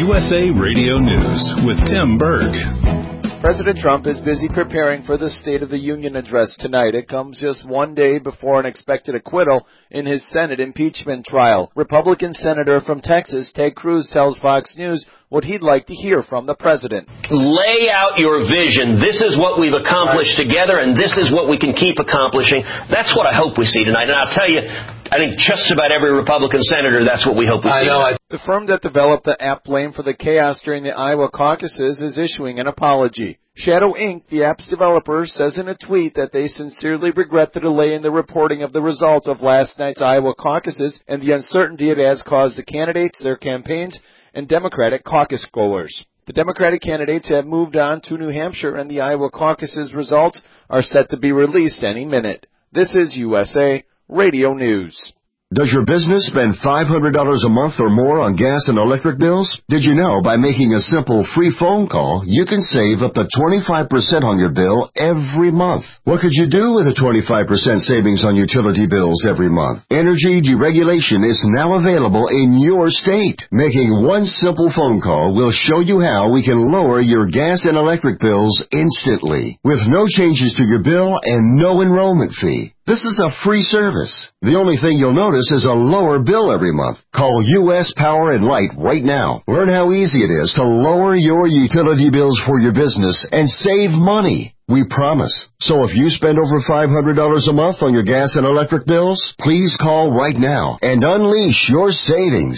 USA Radio News with Tim Berg. President Trump is busy preparing for the State of the Union address tonight. It comes just one day before an expected acquittal in his Senate impeachment trial. Republican Senator from Texas, Ted Cruz, tells Fox News what he'd like to hear from the president. Lay out your vision. This is what we've accomplished together, and this is what we can keep accomplishing. That's what I hope we see tonight. And I'll tell you, I think just about every Republican senator, that's what we hope we see. The firm that developed the app blamed for the chaos during the Iowa caucuses is issuing an apology. Shadow Inc., the app's developer, says in a tweet that they sincerely regret the delay in the reporting of the results of last night's Iowa caucuses and the uncertainty it has caused the candidates, their campaigns, and Democratic caucus goers. The Democratic candidates have moved on to New Hampshire, and the Iowa caucuses results are set to be released any minute. This is USA Radio News. Does your business spend $500 a month or more on gas and electric bills? Did you know by making a simple free phone call, you can save up to 25% on your bill every month? What could you do with a 25% savings on utility bills every month? Energy deregulation is now available in your state. Making one simple phone call will show you how we can lower your gas and electric bills instantly, with no changes to your bill and no enrollment fee. This is a free service. The only thing you'll notice is a lower bill every month. Call U.S. Power and Light right now. Learn how easy it is to lower your utility bills for your business and save money. We promise. So if you spend over $500 a month on your gas and electric bills, please call right now and unleash your savings.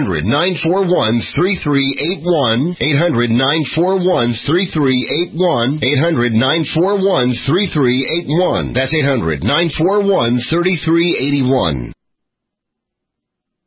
800-941-3381. 800-941-3381. 800-941-3381. That's 800-941-3381.